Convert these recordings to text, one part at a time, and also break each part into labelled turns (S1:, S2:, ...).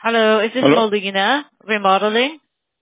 S1: Hello, is this
S2: ¿Aló?
S1: Molina Remodeling?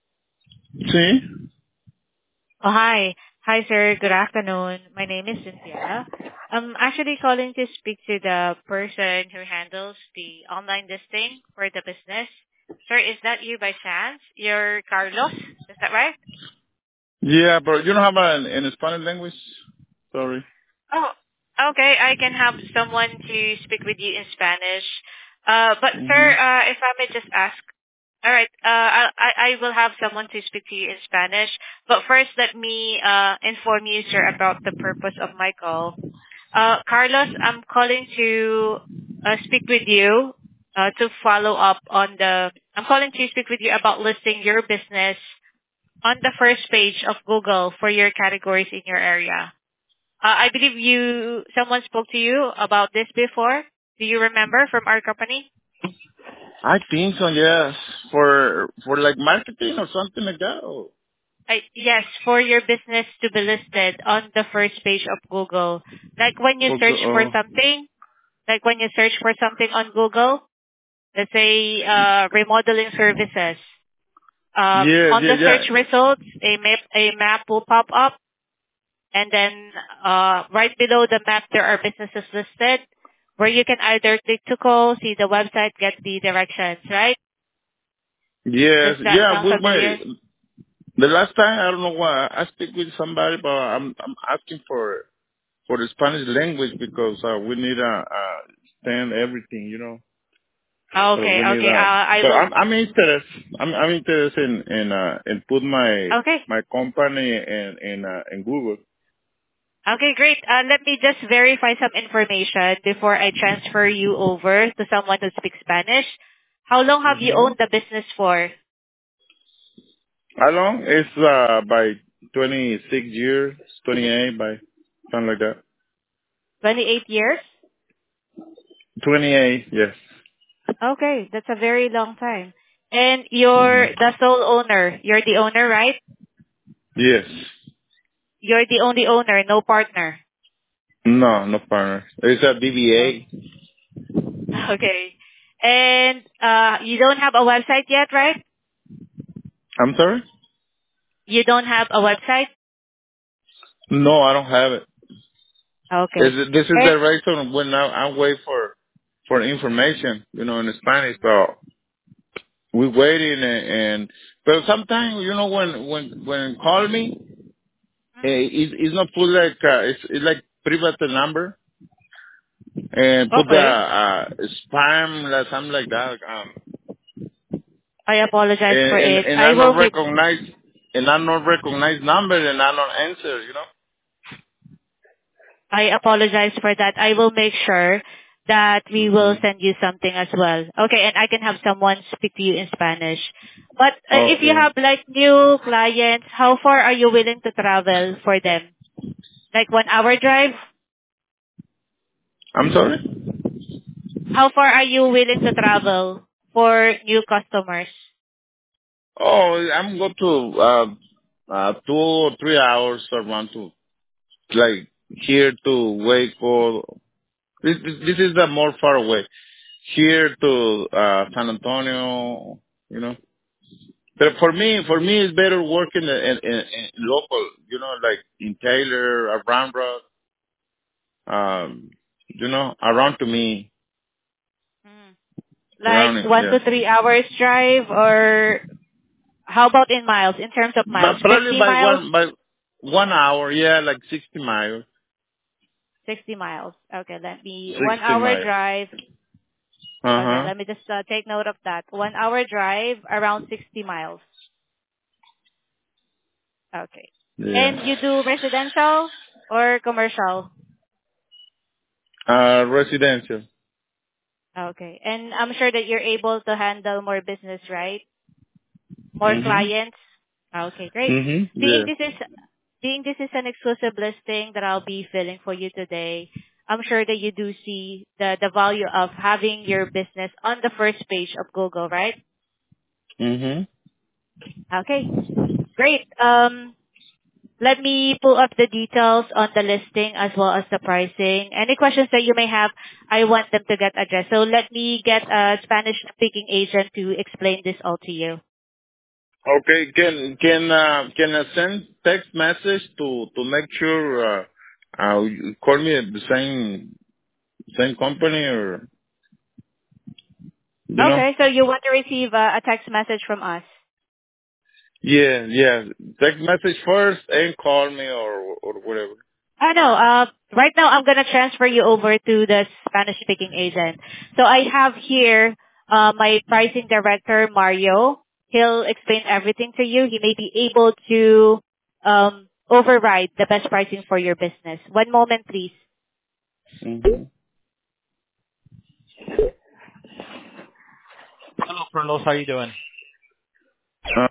S2: Sí.
S1: Oh, hi. Hi, sir. Good afternoon. My name is Cynthia. I'm actually calling to speak to the person who handles the online listing for the business. Sir, is that you by chance? You're Carlos, is that right?
S2: Yeah, but you don't have an Spanish language? Sorry.
S1: Oh, okay. I can have someone to speak with you in Spanish. But
S2: hmm
S1: sir, if I may just ask, all right, I will have someone to speak to you in Spanish. But first, let me inform you, sir, about the purpose of my call. Carlos, I'm calling to speak with you to follow up on the. I'm calling to speak with you about listing your business on the first page of Google for your categories in your area. I believe someone spoke to you about this before. Do you remember from our company?
S2: I think so, yes. For like marketing or something like that. Or
S1: Yes, for your business to be listed on the first page of Google. Like when you search for something, like when you search for something on Google, let's say remodeling services.
S2: yes,
S1: On
S2: yeah,
S1: the
S2: yeah.
S1: search results, a map will pop up, and then right below the map there are businesses listed where you can either click to call, see the website, get the directions, right? Does
S2: Yes,
S1: that
S2: yeah,
S1: sound
S2: with my,
S1: familiar?
S2: the last time, I don't know why, I speak with somebody, but I'm asking for the Spanish language because we need stand everything, you know. So
S1: Okay,
S2: we need
S1: okay. I
S2: so
S1: will.
S2: I'm interested. I'm interested in put
S1: Okay,
S2: my company in Google.
S1: okay, great. Let me just verify some information before I transfer you over to someone who speaks Spanish. How long have you
S2: hmm
S1: owned the business for?
S2: How long? It's by 26 years, 28 by something like that.
S1: 28 years?
S2: 28, yes.
S1: Okay, that's a very long time. And
S2: hmm
S1: you're the sole owner. You're the owner, right?
S2: Yes.
S1: You're the only owner, no partner.
S2: No, no partner. It's a
S1: Okay.
S2: DBA.
S1: Okay. And you don't have a website yet, right?
S2: I'm sorry?
S1: You don't have a website?
S2: No, I don't have it.
S1: Okay.
S2: This is
S1: And
S2: the reason when I wait for information, you know, in Spanish. So we waiting but sometimes you know when call me, it's not put like it's like private number and put the
S1: okay,
S2: spam like something like that.
S1: I apologize for it.
S2: And
S1: I
S2: I
S1: will
S2: not
S1: make
S2: recognize number and I not answer. You know.
S1: I apologize for that. I will make sure that we will
S2: hmm
S1: send you something as well. Okay, and I can have someone speak to you in Spanish. But if you
S2: Okay.
S1: have like new clients, how far are you willing to travel for them? Like 1 hour drive?
S2: I'm sorry.
S1: How far are you willing to travel for new customers?
S2: Oh, I'm go to 2 or 3 hours around to like here to Waco. This is the more far away. Here to San Antonio, you know. But for me, it's better working in local, you know, like in Taylor, around, you know, around to me,
S1: Hmm. Like
S2: around it,
S1: 1 to 3 hours drive, or how about in miles, in terms of miles?
S2: but probably
S1: 50 miles?
S2: by 1 hour, yeah, like 60 miles,
S1: 60 miles. Okay, let me,
S2: 60
S1: 1 hour
S2: miles.
S1: drive.
S2: Uh
S1: Okay,
S2: huh.
S1: let me just take note of that. 1 hour drive, around 60 miles. Okay.
S2: Yeah.
S1: And you do residential or commercial?
S2: Residential.
S1: Okay. And I'm sure that you're able to handle more business, right? More
S2: Mhm.
S1: clients? Okay, great.
S2: Mhm.
S1: Being
S2: Yeah.
S1: this is being this is an exclusive listing that I'll be filling for you today, I'm sure that you do see the value of having your business on the first page of Google, right?
S2: Mhm.
S1: Okay, great. Let me pull up the details on the listing as well as the pricing. Any questions that you may have, I want them to get addressed. So let me get a Spanish-speaking agent to explain this all to you.
S2: Okay, can I send text message to make sure you call me at the same company or you know?
S1: Okay, so you want to receive a text message from us.
S2: Yeah. Text message first and call me or whatever.
S1: I know. Right now I'm gonna transfer you over to the Spanish-speaking agent. So I have here my pricing director Mario. He'll explain everything to you. He may be able to override the best pricing for your business. One moment, please.
S2: Mm-hmm.
S3: Hello, Carlos. How you doing?